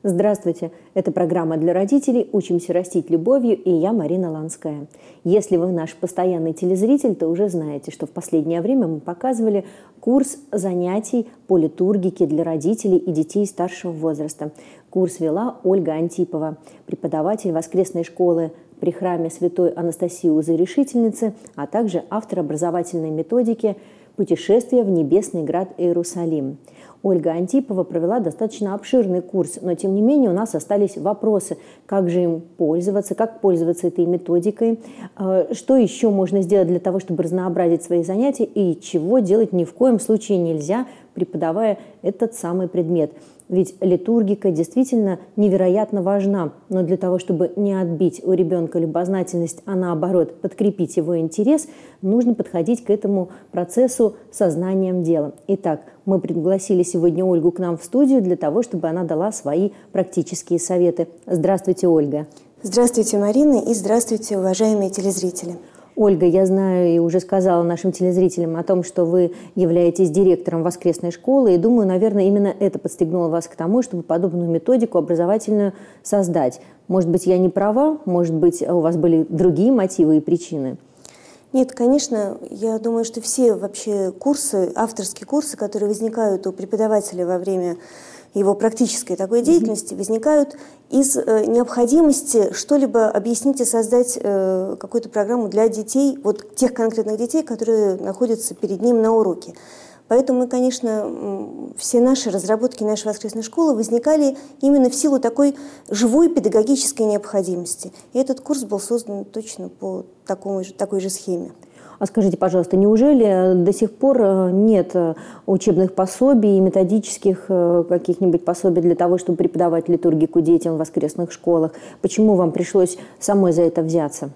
Здравствуйте! Это программа для родителей «Учимся растить любовью» и я, Марина Ланская. Если вы наш постоянный телезритель, то уже знаете, что в последнее время мы показывали курс занятий по литургике для родителей и детей старшего возраста. Курс вела Ольга Антипова, преподаватель воскресной школы при храме Святой Анастасии Узы-Решительницы, а также автор образовательной методики «Путешествие в небесный град Иерусалим». Ольга Антипова провела достаточно обширный курс, но тем не менее у нас остались вопросы, как же им пользоваться, как пользоваться этой методикой, что еще можно сделать для того, чтобы разнообразить свои занятия и чего делать ни в коем случае нельзя, преподавая этот самый предмет. Ведь литургика действительно невероятно важна, но для того, чтобы не отбить у ребенка любознательность, а наоборот подкрепить его интерес, нужно подходить к этому процессу сознанием дела. Итак, мы пригласили сегодня Ольгу к нам в студию для того, чтобы она дала свои практические советы. Здравствуйте, Ольга. Здравствуйте, Марина, и здравствуйте, уважаемые телезрители. Ольга, я знаю и уже сказала нашим телезрителям о том, что вы являетесь директором воскресной школы, и думаю, наверное, именно это подстегнуло вас к тому, чтобы подобную методику образовательную создать. Может быть, я не права, может быть, у вас были другие мотивы и причины? Нет, конечно, я думаю, что все вообще курсы, авторские курсы, которые возникают у преподавателя во время его практической такой деятельности, возникают из необходимости что-либо объяснить и создать какую-то программу для детей, вот тех конкретных детей, которые находятся перед ним на уроке. Поэтому, конечно, все наши разработки нашей воскресной школы возникали именно в силу такой живой педагогической необходимости. И этот курс был создан точно по такой же схеме. А скажите, пожалуйста, неужели до сих пор нет учебных пособий и методических каких-нибудь пособий для того, чтобы преподавать литургику детям в воскресных школах? Почему вам пришлось самой за это взяться?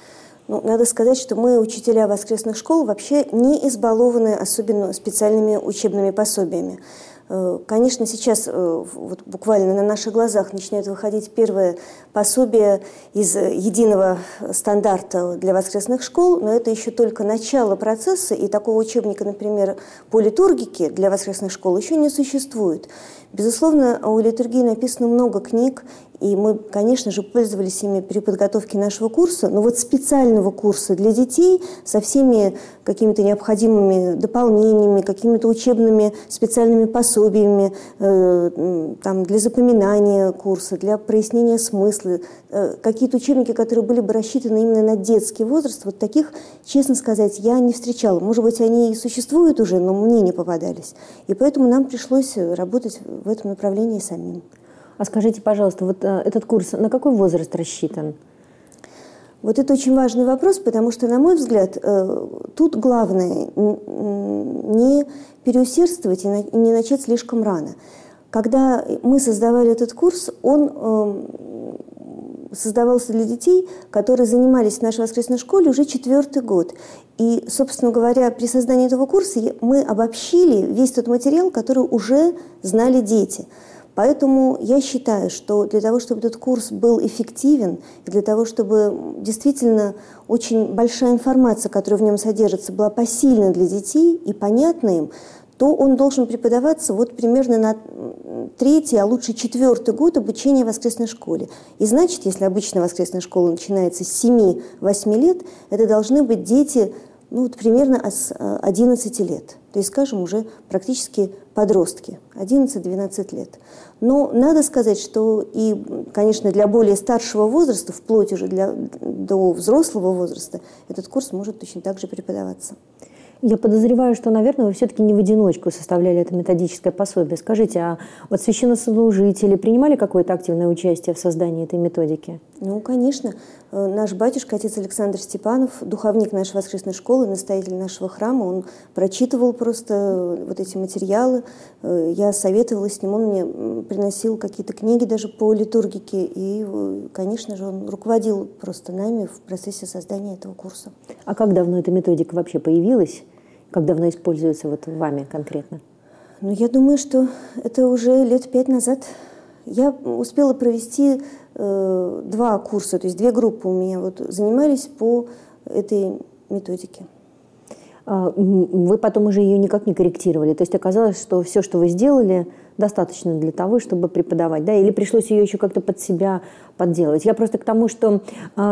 Ну, надо сказать, что мы, учителя воскресных школ, вообще не избалованы особенно специальными учебными пособиями. Конечно, сейчас вот буквально на наших глазах начинают выходить первые пособия из единого стандарта для воскресных школ, но это еще только начало процесса, и такого учебника, например, по литургике для воскресных школ еще не существует. Безусловно, о литургии написано много книг, и мы, конечно же, пользовались ими при подготовке нашего курса, но вот специального курса для детей со всеми какими-то необходимыми дополнениями, какими-то учебными специальными пособиями, там, для запоминания курса, для прояснения смысла, какие-то учебники, которые были бы рассчитаны именно на детский возраст, вот таких, честно сказать, я не встречала. Может быть, они и существуют уже, но мне не попадались. И поэтому нам пришлось работать в этом направлении самим. А скажите, пожалуйста, вот этот курс на какой возраст рассчитан? Вот это очень важный вопрос, потому что, на мой взгляд, тут главное не переусердствовать и не начать слишком рано. Когда мы создавали этот курс, он создавался для детей, которые занимались в нашей воскресной школе уже 4-й год. И, собственно говоря, при создании этого курса мы обобщили весь тот материал, который уже знали дети. Поэтому я считаю, что для того, чтобы этот курс был эффективен, и для того, чтобы действительно очень большая информация, которая в нем содержится, была посильна для детей и понятна им, то он должен преподаваться вот примерно на 3-й, а лучше 4-й год обучения в воскресной школе. И значит, если обычная воскресная школа начинается с 7-8 лет, это должны быть дети вот примерно с 11 лет. То есть, скажем, уже практически подростки, 11-12 лет. Но надо сказать, что и, конечно, для более старшего возраста, вплоть уже до взрослого возраста, этот курс может точно так же преподаваться. Я подозреваю, что, наверное, вы все-таки не в одиночку составляли это методическое пособие. Скажите, а вот священнослужители принимали какое-то активное участие в создании этой методики? Ну, конечно. Наш батюшка, отец Александр Степанов, духовник нашей воскресной школы, настоятель нашего храма, он прочитывал просто вот эти материалы. Я советовалась с ним, он мне приносил какие-то книги даже по литургике. И, конечно же, он руководил просто нами в процессе создания этого курса. А как давно эта методика вообще появилась? Как давно используется вот вами конкретно? Ну, я думаю, что это уже лет 5 назад. Я успела провести 2 курса, то есть 2 группы у меня вот занимались по этой методике. Вы потом уже ее никак не корректировали? То есть оказалось, что все, что вы сделали, достаточно для того, чтобы преподавать, да, или пришлось ее еще как-то под себя подделывать? Я просто к тому, что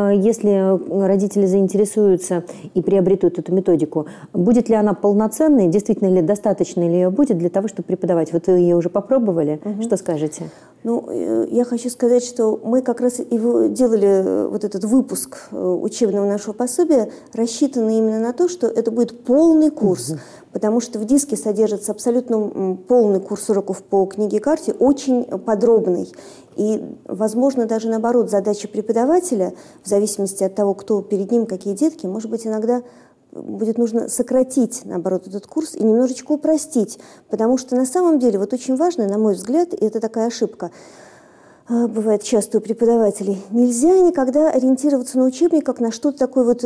если родители заинтересуются и приобретут эту методику, будет ли она полноценной, действительно ли достаточно ли ее будет для того, чтобы преподавать? Вот вы ее уже попробовали, что скажете? Ну, я хочу сказать, что мы как раз и делали вот этот выпуск учебного нашего пособия, рассчитанный именно на то, что это будет полный курс, потому что в диске содержится абсолютно полный курс уроков по книге-карте, очень подробный. И, возможно, даже наоборот, задача преподавателя, в зависимости от того, кто перед ним, какие детки, может быть, иногда будет нужно сократить, наоборот, этот курс и немножечко упростить, потому что на самом деле вот очень важно, на мой взгляд, и это такая ошибка, бывает часто у преподавателей, нельзя никогда ориентироваться на учебник как на что-то такое вот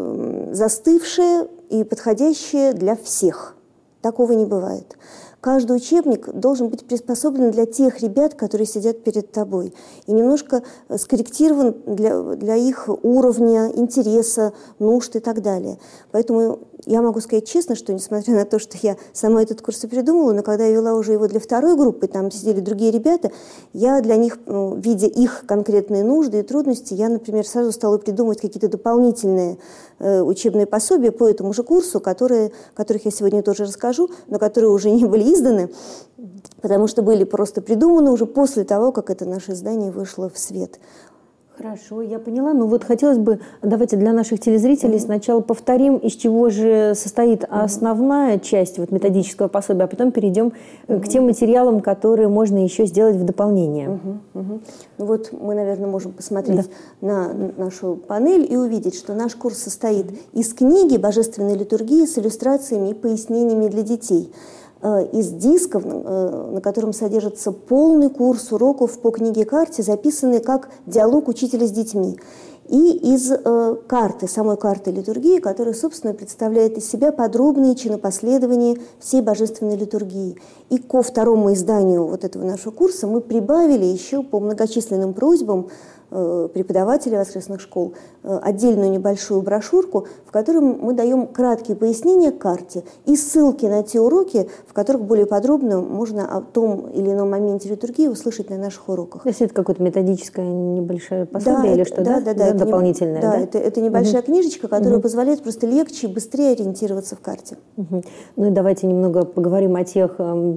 застывшее и подходящее для всех. Такого не бывает. Каждый учебник должен быть приспособлен для тех ребят, которые сидят перед тобой, и немножко скорректирован для их уровня, интереса, нужд и так далее. Поэтому я могу сказать честно, что несмотря на то, что я сама этот курс и придумала, но когда я вела уже его для второй группы, там сидели другие ребята, я для них, видя их конкретные нужды и трудности, я, например, сразу стала придумывать какие-то дополнительные учебные пособия по этому же курсу, которых я сегодня тоже расскажу, но которые уже не были изданы, потому что были просто придуманы уже после того, как это наше издание вышло в свет. Хорошо, я поняла. Ну вот хотелось бы, давайте для наших телезрителей сначала повторим, из чего же состоит основная часть вот методического пособия, а потом перейдем к тем материалам, которые можно еще сделать в дополнение. Ну вот мы, наверное, можем посмотреть на нашу панель и увидеть, что наш курс состоит из книги «Божественной литургии» с иллюстрациями и пояснениями для детей, из дисков, на котором содержится полный курс уроков по книге-карте, записанный как диалог учителя с детьми, и из карты, самой карты литургии, которая, собственно, представляет из себя подробные чинопоследования всей божественной литургии. И ко второму изданию вот этого нашего курса мы прибавили еще по многочисленным просьбам преподавателей воскресных школ отдельную небольшую брошюрку, в которой мы даем краткие пояснения к карте и ссылки на те уроки, в которых более подробно можно о том или ином моменте литургии услышать на наших уроках. То есть это какое-то методическое небольшое пособие или что, да? Да, дополнительное, да? Это небольшая книжечка, которая позволяет просто легче и быстрее ориентироваться в карте. Ну и давайте немного поговорим о тех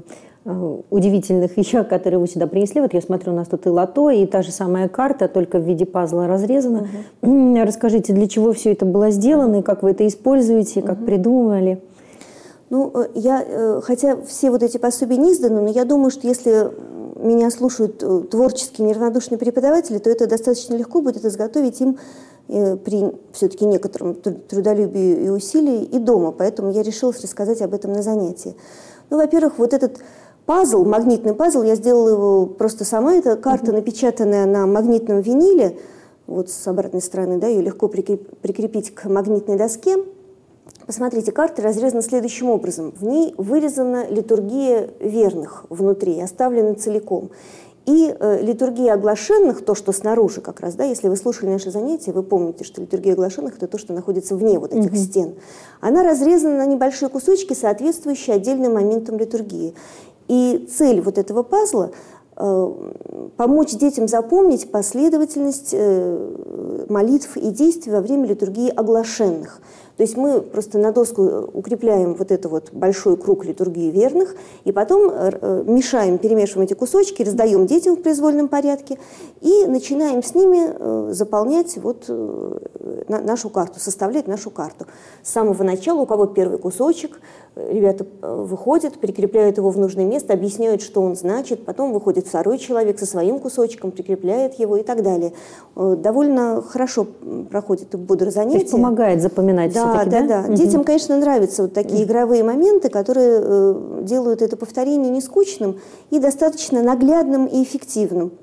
удивительных вещах, которые вы сюда принесли. Вот я смотрю, у нас тут и лото, и та же самая карта, только в виде пазла разрезана. Расскажите, для чего все это было сделано, и как вы это используете, как придумали? Ну, хотя все вот эти пособия не изданы, но я думаю, что если меня слушают творческие, неравнодушные преподаватели, то это достаточно легко будет изготовить им при все-таки некотором трудолюбии и усилии и дома. Поэтому я решилась рассказать об этом на занятии. Ну, во-первых, вот этот пазл, магнитный пазл, я сделала его просто сама. Это карта, напечатанная на магнитном виниле, вот с обратной стороны, да, ее легко прикрепить к магнитной доске. Посмотрите, карта разрезана следующим образом. В ней вырезана литургия верных внутри, оставлена целиком. И литургия оглашенных, то, что снаружи как раз, да, если вы слушали наши занятия, вы помните, что литургия оглашенных – это то, что находится вне вот этих стен. Она разрезана на небольшие кусочки, соответствующие отдельным моментам литургии. И цель вот этого пазла – помочь детям запомнить последовательность молитв и действий во время литургии оглашенных. То есть мы просто на доску укрепляем вот этот вот большой круг литургии верных, и потом мешаем, перемешиваем эти кусочки, раздаем детям в произвольном порядке и начинаем с ними заполнять вот нашу карту, составлять нашу карту. С самого начала, у кого первый кусочек, ребята выходят, прикрепляют его в нужное место, объясняют, что он значит, потом выходит второй человек со своим кусочком, прикрепляет его и так далее. Довольно хорошо проходит и бодро занятие. То есть помогает запоминать все-таки, да? Да. Детям, конечно, нравятся вот такие игровые моменты, которые делают это повторение не скучным и достаточно наглядным и эффективным.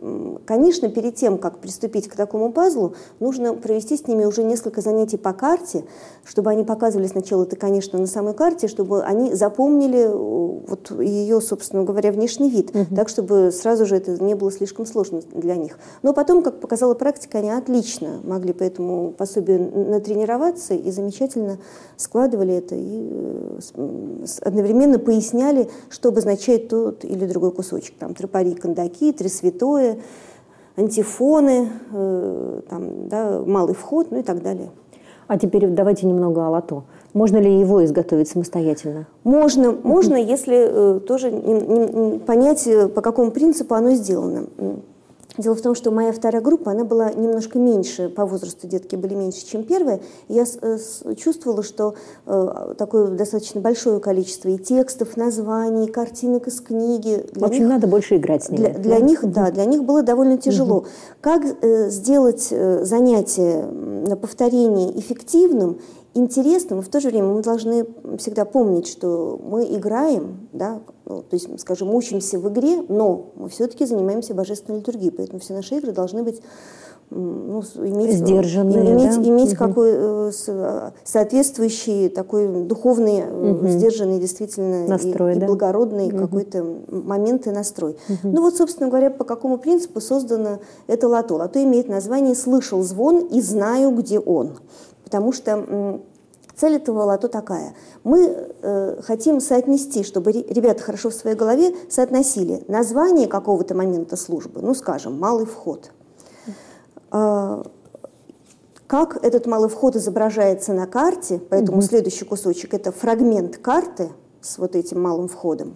Конечно, перед тем, как приступить к такому пазлу, нужно провести с ними уже несколько занятий по карте, чтобы они показывали сначала это, конечно, на самой карте, чтобы они запомнили вот ее, собственно говоря, внешний вид, так, чтобы сразу же это не было слишком сложно для них. Но потом, как показала практика, они отлично могли по этому пособию натренироваться и замечательно складывали это и одновременно поясняли, что обозначает тот или другой кусочек. Там тропари, кандаки, три святое, антифоны, там, да, малый вход, ну и так далее. А теперь давайте немного о лото. Можно ли его изготовить самостоятельно? Можно, если тоже понять, по какому принципу оно сделано. Дело в том, что моя вторая группа, она была немножко меньше, по возрасту детки были меньше, чем первая. И я чувствовала, что такое достаточно большое количество и текстов, названий, картинок из книги. В общем, надо больше играть с ними. Для них, да, для них было довольно тяжело. Как сделать занятие на повторении эффективным, интересным, и в то же время мы должны всегда помнить, что мы играем, да, то есть, скажем, учимся в игре, но мы все-таки занимаемся божественной литургией, поэтому все наши игры должны быть иметь какой соответствующий такой духовный, сдержанный, действительно настрой, и благородный какой-то момент и настрой. Ну вот, собственно говоря, по какому принципу создано это лото. Лото имеет название «Слышал звон и знаю, где он». Потому что цель этого лото такая. Мы хотим соотнести, чтобы ребята хорошо в своей голове соотносили название какого-то момента службы, ну, скажем, «Малый вход». Как этот малый вход изображается на карте, поэтому следующий кусочек – это фрагмент карты с вот этим малым входом.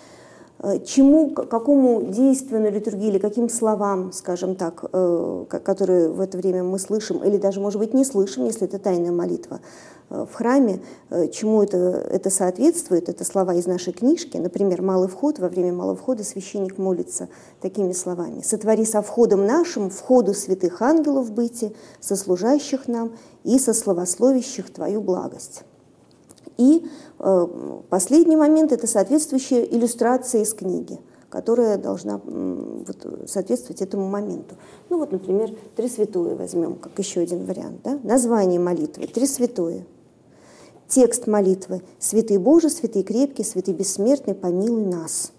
Какому действию на литургии или каким словам, скажем так, которые в это время мы слышим, или даже, может быть, не слышим, если это тайная молитва в храме, чему это соответствует, это слова из нашей книжки. Например, «Малый вход», во время малого входа священник молится такими словами: «Сотвори со входом нашим, входу святых ангелов быти, сослужащих нам и сословословящих Твою благость». И последний момент – это соответствующая иллюстрация из книги, которая должна соответствовать этому моменту. Ну вот, например, «Три святое» возьмем, как еще один вариант. Да? Название молитвы «Три святое». Текст молитвы: «Святый Боже, святый крепкий, святый бессмертный, помилуй нас».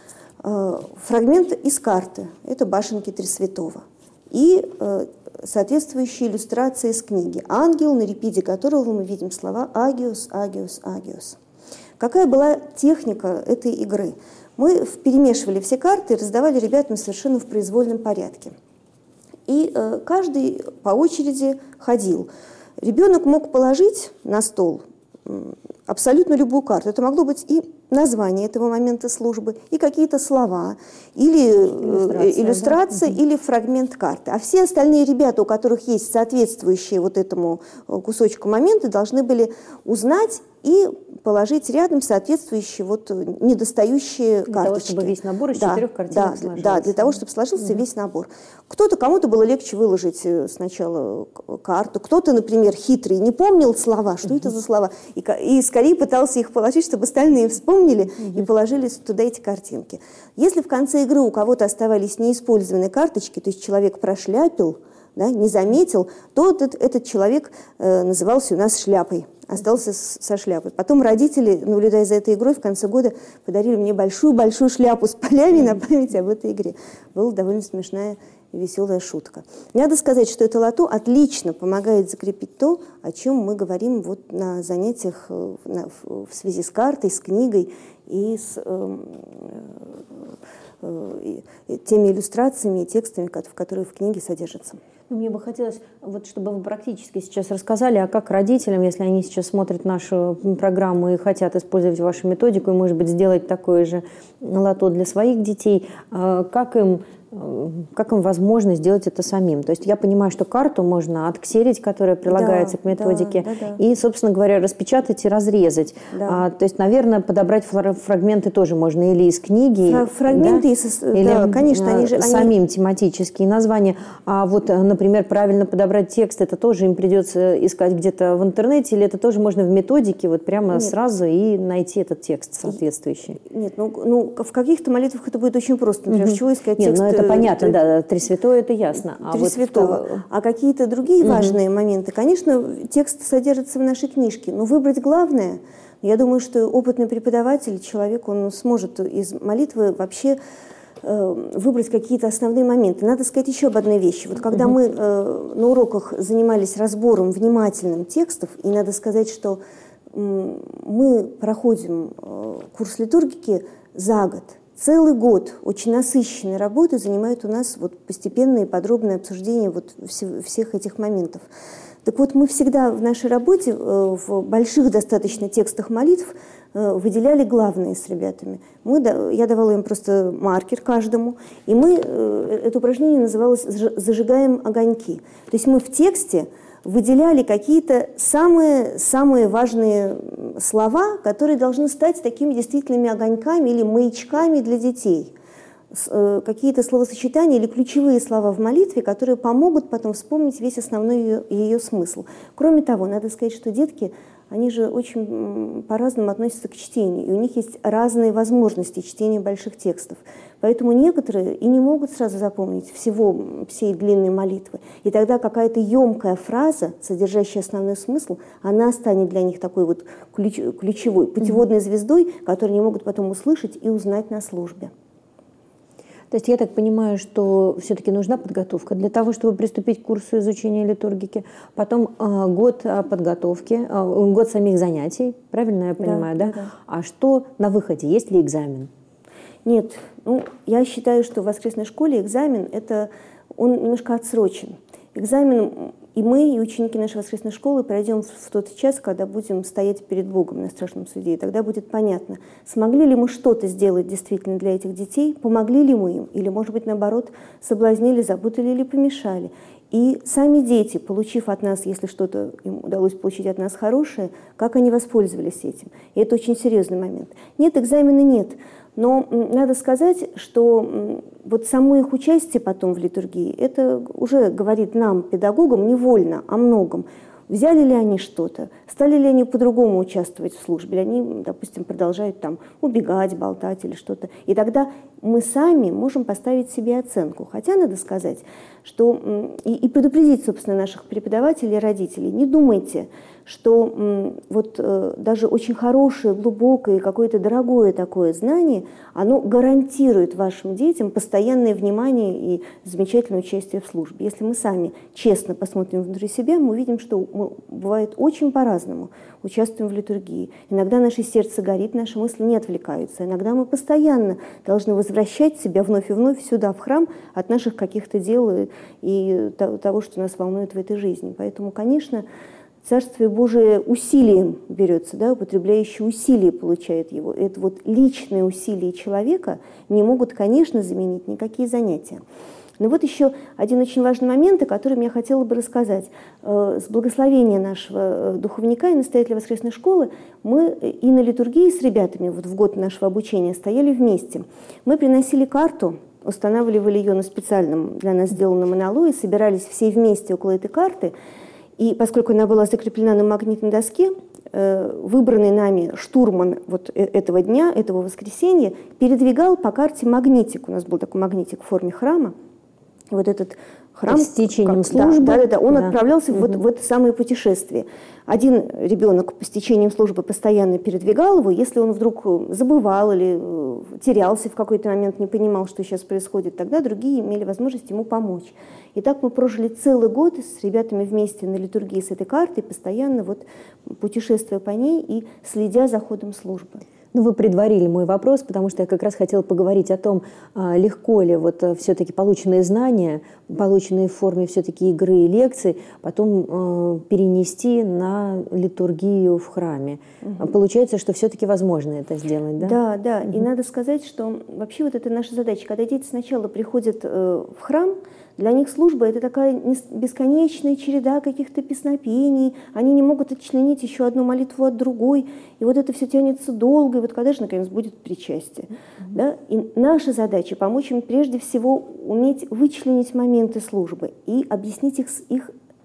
Фрагмент из карты – это башенки Три святого. И соответствующие иллюстрации из книги. Ангел, на репиде которого мы видим слова «Агиос, агиос, агиос». Какая была техника этой игры? Мы перемешивали все карты и раздавали ребятам совершенно в произвольном порядке. И каждый по очереди ходил. Ребенок мог положить на стол абсолютно любую карту. Это могло быть и название этого момента службы, и какие-то слова, или иллюстрация, или фрагмент карты. А все остальные ребята, у которых есть соответствующие вот этому кусочку моменты, должны были узнать и положить рядом соответствующие недостающие карточки. Для того, чтобы весь набор из 4 картинок сложился. Да, для того, чтобы сложился весь набор. Кому-то было легче выложить сначала карту, кто-то, например, хитрый, не помнил слова, что это за слова, и скорее пытался их положить, чтобы остальные вспомнили и положили туда эти картинки. Если в конце игры у кого-то оставались неиспользованные карточки, то есть человек прошляпил, да, не заметил, то этот человек назывался у нас шляпой, остался со шляпой. Потом родители, наблюдая за этой игрой, в конце года подарили мне большую-большую шляпу с полями на память об этой игре. Была довольно смешная и веселая шутка. Надо сказать, что это лото отлично помогает закрепить то, о чем мы говорим на занятиях в связи с картой, с книгой и с теми иллюстрациями и текстами, которые в книге содержатся. Мне бы хотелось, чтобы вы практически сейчас рассказали, а как родителям, если они сейчас смотрят нашу программу и хотят использовать вашу методику, и, может быть, сделать такое же лото для своих детей, как им возможно сделать это самим? То есть я понимаю, что карту можно отксерить, которая прилагается к методике, и, собственно говоря, распечатать и разрезать. То есть, наверное, подобрать фрагменты тоже можно или из книги, фрагменты, или, конечно, они самим тематические названия. А например, правильно подобрать текст, это тоже им придется искать где-то в интернете, или это тоже можно в методике прямо сразу и найти этот текст соответствующий? Нет, в каких-то молитвах это будет очень просто. Например, с чего искать текст это понятно, да, Три Святое, это ясно. Три Святого. А какие-то другие важные моменты, конечно, текст содержится в нашей книжке, но выбрать главное, я думаю, что опытный преподаватель, человек, он сможет из молитвы вообще выбрать какие-то основные моменты. Надо сказать еще об одной вещи. Вот когда мы на уроках занимались разбором внимательным текстов, и надо сказать, что мы проходим курс литургики за год. Целый год очень насыщенной работы занимает у нас вот постепенное и подробное обсуждение вот всех этих моментов. Так вот, мы всегда в нашей работе, в больших достаточно текстах молитв, выделяли главные с ребятами. Я давала им просто маркер каждому, и это упражнение называлось «Зажигаем огоньки». То есть мы в тексте выделяли какие-то самые важные слова, которые должны стать такими действительными огоньками или маячками для детей. Какие-то словосочетания или ключевые слова в молитве, которые помогут потом вспомнить весь основной ее смысл. Кроме того, надо сказать, что детки, они же очень по-разному относятся к чтению, и у них есть разные возможности чтения больших текстов. Поэтому некоторые и не могут сразу запомнить всей длинной молитвы. И тогда какая-то емкая фраза, содержащая основной смысл, она станет для них такой вот ключевой, путеводной звездой, которую они могут потом услышать и узнать на службе. То есть я так понимаю, что все-таки нужна подготовка для того, чтобы приступить к курсу изучения литургики, потом год подготовки, год самих занятий, правильно я понимаю, да? А что на выходе? Есть ли экзамен? Нет, я считаю, что в воскресной школе экзамен он немножко отсрочен. Экзамен и мы, и ученики нашей воскресной школы пройдем в тот час, когда будем стоять перед Богом на страшном суде. И тогда будет понятно, смогли ли мы что-то сделать действительно для этих детей, помогли ли мы им, или, может быть, наоборот, соблазнили, запутали или помешали. И сами дети, получив от нас, если что-то им удалось получить от нас хорошее, как они воспользовались этим. И это очень серьезный момент. Нет, экзамена нет. Но надо сказать, что вот само их участие потом в литургии, это уже говорит нам, педагогам, невольно о многом. Взяли ли они что-то? Стали ли они по-другому участвовать в службе? Или они, допустим, продолжают там убегать, болтать или что-то? И тогда мы сами можем поставить себе оценку. Хотя надо сказать, что и предупредить, собственно, наших преподавателей и родителей. Не думайте, что даже очень хорошее, глубокое, какое-то дорогое такое знание, оно гарантирует вашим детям постоянное внимание и замечательное участие в службе. Если мы сами честно посмотрим внутри себя, мы увидим, что мы, бывает, очень по-разному участвуем в литургии. Иногда наше сердце горит, наши мысли не отвлекаются. Иногда мы постоянно должны возвращать себя вновь и вновь сюда, в храм, от наших каких-то дел и того, что нас волнует в этой жизни. Поэтому, конечно, Царствие Божие усилием берется, да, употребляющий усилие получает его. Это вот личные усилия человека не могут, конечно, заменить никакие занятия. Но вот еще один очень важный момент, о котором я хотела бы рассказать. С благословения нашего духовника и настоятеля воскресной школы мы и на литургии с ребятами вот в год нашего обучения стояли вместе. Мы приносили карту, устанавливали ее на специальном для нас сделанном аналое, собирались все вместе около этой карты. И поскольку она была закреплена на магнитной доске, выбранный нами штурман вот этого дня, этого воскресенья, передвигал по карте магнитик. У нас был такой магнитик в форме храма. Вот этот храм, с течением службы. Он отправлялся в это самое путешествие. Один ребенок по стечением службы постоянно передвигал его. Если он вдруг забывал или терялся в какой-то момент, не понимал, что сейчас происходит, тогда другие имели возможность ему помочь. И так мы прожили целый год с ребятами вместе на литургии с этой картой, постоянно вот путешествуя по ней и следя за ходом службы. Ну, вы предварили мой вопрос, потому что я как раз хотела поговорить о том, легко ли вот все-таки полученные знания, полученные в форме все-таки игры и лекций, потом перенести на литургию в храме. Получается, что все-таки возможно это сделать, да? Да. И надо сказать, что вообще вот это наша задача. Когда дети сначала приходят в храм, для них служба – это такая бесконечная череда каких-то песнопений. Они не могут отчленить еще одну молитву от другой. И вот это все тянется долго. И вот когда же, наконец, будет причастие? Да? И наша задача – помочь им прежде всего уметь вычленить моменты службы и объяснить их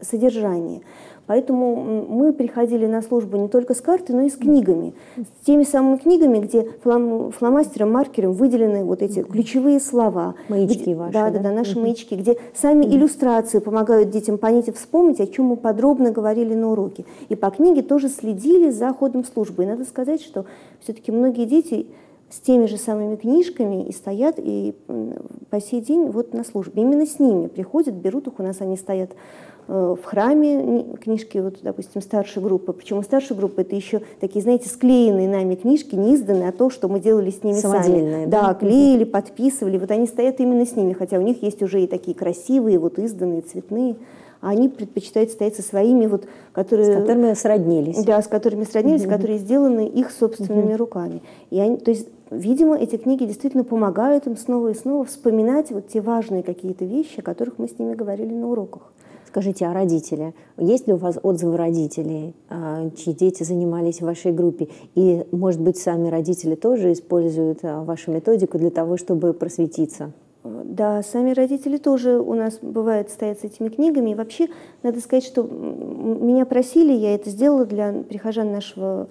содержание. Поэтому мы приходили на службу не только с картой, но и с книгами. С теми самыми книгами, где фломастером, маркером выделены вот эти ключевые слова. Маячки ваши. Да, наши маячки, где сами иллюстрации помогают детям понять и вспомнить, о чем мы подробно говорили на уроке. И по книге тоже следили за ходом службы. И надо сказать, что все-таки многие дети с теми же самыми книжками и стоят и по сей день вот на службе. Именно с ними приходят, берут их, у нас они стоят в храме, книжки, вот, допустим, старшей группы. Причем у старшей группы это еще такие, знаете, склеенные нами книжки, не изданные, а то, что мы делали с ними сами. Да, клеили, подписывали. Вот они стоят именно с ними, хотя у них есть уже и такие красивые, вот изданные, цветные. А они предпочитают стоять со своими, вот, которые... С которыми сроднились. Да, с которыми сроднились, которые сделаны их собственными руками. И они, то есть, видимо, эти книги действительно помогают им снова и снова вспоминать вот те важные какие-то вещи, о которых мы с ними говорили на уроках. Скажите, а родители? Есть ли у вас отзывы родителей, чьи дети занимались в вашей группе? И, может быть, сами родители тоже используют вашу методику для того, чтобы просветиться? Да, сами родители тоже у нас бывает стоят с этими книгами. И вообще, надо сказать, что меня просили, я это сделала для прихожан нашего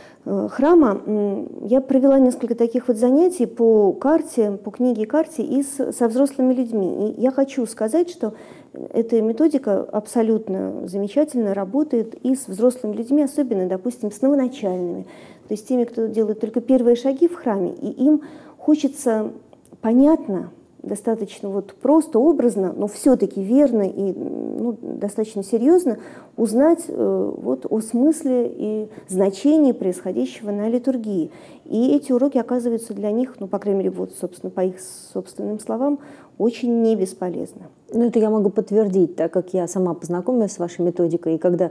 храма. Я провела несколько таких вот занятий по карте, по книге и карте и со взрослыми людьми. И я хочу сказать, что эта методика абсолютно замечательно работает и с взрослыми людьми, особенно, допустим, с новоначальными. То есть теми, кто делает только первые шаги в храме, и им хочется понятно, достаточно вот просто, образно, но все-таки верно и достаточно серьезно узнать вот о смысле и значении происходящего на литургии. И эти уроки оказываются для них, по крайней мере, вот, собственно, по их собственным словам, очень не бесполезны. Это я могу подтвердить, так как я сама познакомилась с вашей методикой, и когда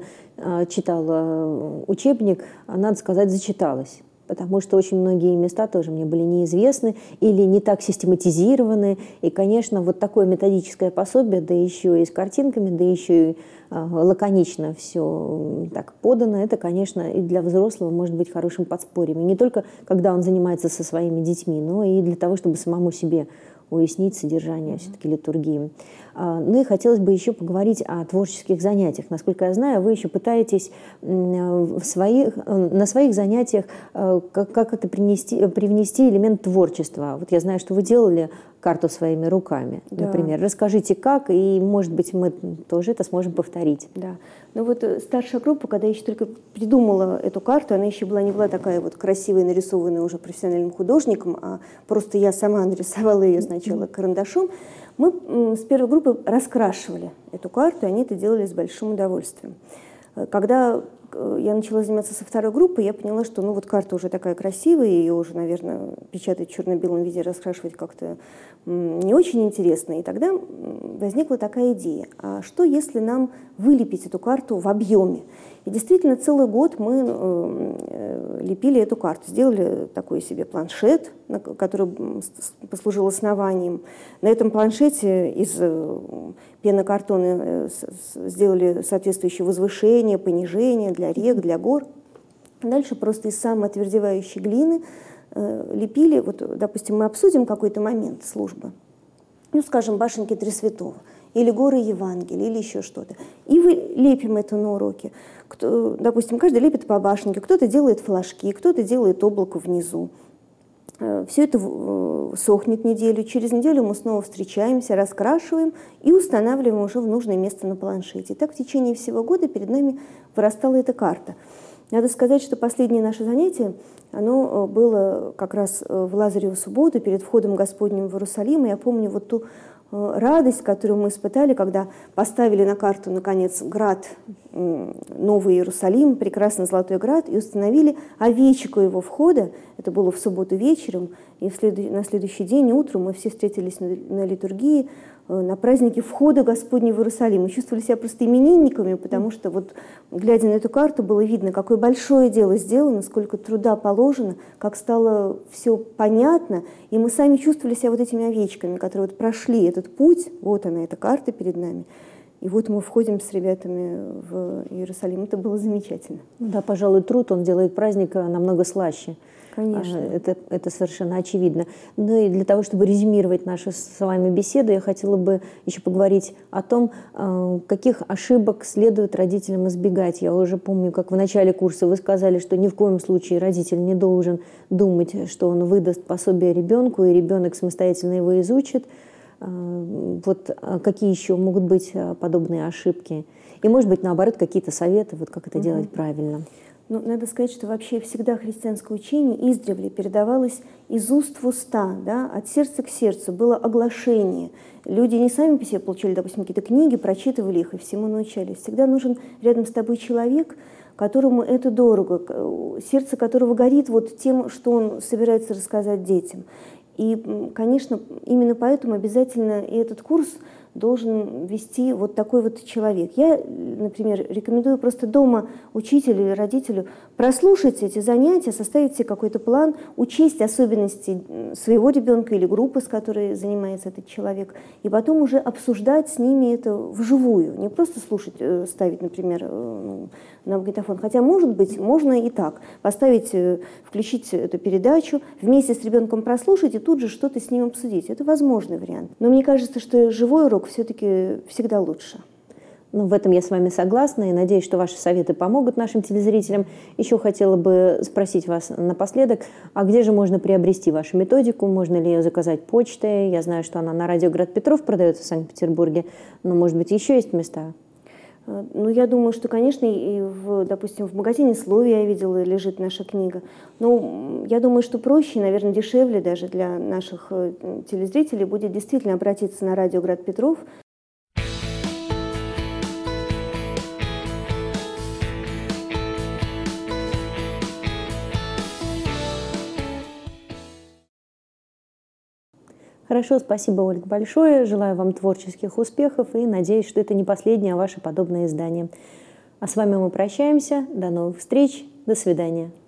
читала учебник, надо сказать, зачиталась. Потому что очень многие места тоже мне были неизвестны или не так систематизированы. И, конечно, вот такое методическое пособие, да еще и с картинками, да еще и лаконично все так подано, это, конечно, и для взрослого может быть хорошим подспорьем. И не только когда он занимается со своими детьми, но и для того, чтобы самому себе уяснить содержание все-таки литургии. Ну и хотелось бы еще поговорить о творческих занятиях. Насколько я знаю, вы еще пытаетесь на своих занятиях как это привнести элемент творчества. Вот я знаю, что вы делали карту своими руками, например. Да. Расскажите, как, и, может быть, мы тоже это сможем повторить. Да. Старшая группа, когда я еще только придумала эту карту, она еще не была такая вот красивая, нарисованная уже профессиональным художником, а просто я сама нарисовала ее сначала карандашом. Мы с первой группы раскрашивали эту карту, и они это делали с большим удовольствием. Когда я начала заниматься со второй группой, я поняла, что карта уже такая красивая, ее уже, наверное, печатать в черно-белом виде, раскрашивать как-то не очень интересно. И тогда возникла такая идея: а что если нам вылепить эту карту в объеме? И действительно, целый год мы лепили эту карту, сделали такой себе планшет, который послужил основанием. На этом планшете из пенокартона сделали соответствующие возвышения, понижения для рек, для гор. Дальше просто из самоотвердевающей глины лепили, допустим, мы обсудим какой-то момент службы, скажем, башенки Три Святого, или горы Евангелия, или еще что-то. И лепим это на уроке. Допустим, каждый лепит по башенке, кто-то делает флажки, кто-то делает облако внизу. Все это сохнет неделю. Через неделю мы снова встречаемся, раскрашиваем и устанавливаем уже в нужное место на планшете. И так в течение всего года перед нами вырастала эта карта. Надо сказать, что последнее наше занятие, оно было как раз в Лазареву субботу, перед входом Господним в Иерусалим. И я помню ту радость, которую мы испытали, когда поставили на карту, наконец, град Новый Иерусалим, прекрасный Золотой Град, и установили овечек у его входа. Это было в субботу вечером, и на следующий день утром мы все встретились на литургии, на празднике входа Господня в Иерусалим. Мы чувствовали себя просто именинниками, потому что, глядя на эту карту, было видно, какое большое дело сделано, сколько труда положено, как стало все понятно, и мы сами чувствовали себя этими овечками, которые прошли этот путь, вот она, эта карта перед нами, И вот мы входим с ребятами в Иерусалим. Это было замечательно. Да, пожалуй, труд, он делает праздник намного слаще. Конечно. Это совершенно очевидно. Ну и для того, чтобы резюмировать нашу с вами беседу, я хотела бы еще поговорить о том, каких ошибок следует родителям избегать. Я уже помню, как в начале курса вы сказали, что ни в коем случае родитель не должен думать, что он выдаст пособие ребенку, и ребенок самостоятельно его изучит. Вот какие еще могут быть подобные ошибки? И, может быть, наоборот, какие-то советы, вот как это делать правильно? Ну, надо сказать, что вообще всегда христианское учение издревле передавалось из уст в уста, да, от сердца к сердцу, было оглашение. Люди не сами по себе получили, допустим, какие-то книги, прочитывали их и всему научались. Всегда нужен рядом с тобой человек, которому это дорого, сердце которого горит вот тем, что он собирается рассказать детям. И, конечно, именно поэтому обязательно и этот курс должен вести вот такой вот человек. Я, например, рекомендую просто дома учителю или родителю прослушать эти занятия, составить себе какой-то план, учесть особенности своего ребенка или группы, с которой занимается этот человек, и потом уже обсуждать с ними это вживую. Не просто слушать, ставить, например, на магнитофон. Хотя, может быть, можно и так. Поставить, включить эту передачу, вместе с ребенком прослушать и тут же что-то с ним обсудить. Это возможный вариант. Но мне кажется, что живой урок все-таки всегда лучше. Ну, в этом я с вами согласна и надеюсь, что ваши советы помогут нашим телезрителям. Еще хотела бы спросить вас напоследок, а где же можно приобрести вашу методику? Можно ли ее заказать почтой? Я знаю, что она на радио Град Петров продается в Санкт-Петербурге, но, может быть, еще есть места? Ну, я думаю, что, конечно, и допустим, в магазине «Слове» я видела, лежит наша книга. Но я думаю, что проще, наверное, дешевле даже для наших телезрителей будет действительно обратиться на радио Град Петров. Хорошо, спасибо, Ольга, большое. Желаю вам творческих успехов и надеюсь, что это не последнее ваше подобное издание. А с вами мы прощаемся. До новых встреч. До свидания.